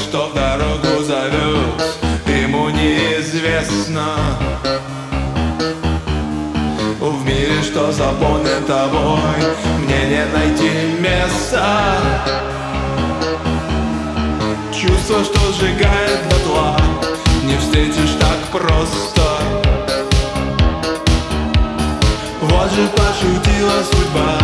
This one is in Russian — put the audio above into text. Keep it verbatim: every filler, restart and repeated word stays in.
что в дорогу зовет, ему неизвестно. В мире, что заполнен тобой, мне не найти места. Чувство, что сжигает дотла, не встретишь так просто. Вот же пошутила судьба.